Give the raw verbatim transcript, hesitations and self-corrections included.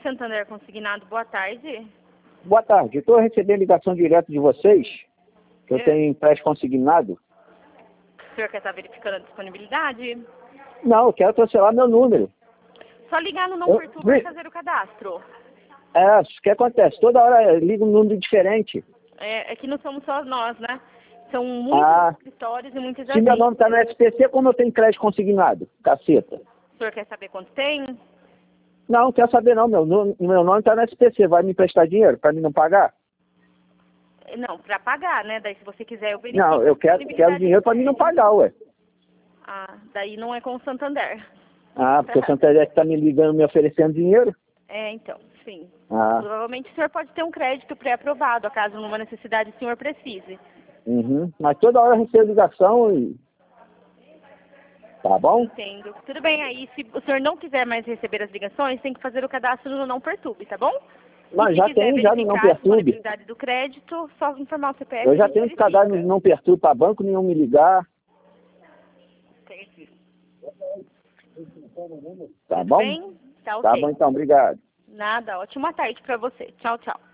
Santander Consignado, boa tarde. Boa tarde, estou recebendo ligação direto de vocês, que eu É. tenho empréstimo consignado. O senhor quer estar verificando a disponibilidade? Não, eu quero cancelar meu número. Só ligar no Não Eu- Perturba e fazer o cadastro. É, o que acontece? Toda hora eu ligo um número diferente. É, é que não somos só nós, né? São muitos Ah, escritórios e muitas se meu agências. nome está no S P C, como eu tenho crédito consignado? Caceta. O senhor quer saber quanto tem? Não, não quero saber não, meu, nu- meu nome está no S P C, vai me emprestar dinheiro para mim não pagar? Não, para pagar, né? Daí se você quiser eu verifico. Não, eu a quero, disponibilidade quero dinheiro do para mim não crédito. pagar, ué. Ah, daí não é com o Santander. Ah, porque o Santander está me ligando, me oferecendo dinheiro? É, então, sim. Ah, Provavelmente o senhor pode ter um crédito pré-aprovado, caso numa necessidade o senhor precise. uhum. Mas toda hora eu recebo ligação e... Tá bom? Entendo. Tudo bem, aí se o senhor não quiser mais receber as ligações, tem que fazer o cadastro no Não Perturbe, tá bom? Mas e se já quiser tem, já no Não verificar a Perturbe. disponibilidade do crédito, só informar o C P F Eu e a já gente tenho que verifica. cadastro no Não Perturbe para banco nenhum me ligar. Entendi. Tá Tudo bom? bem? Tá Tá ok. bom então, obrigado. Nada, ótima tarde pra você. Tchau, tchau.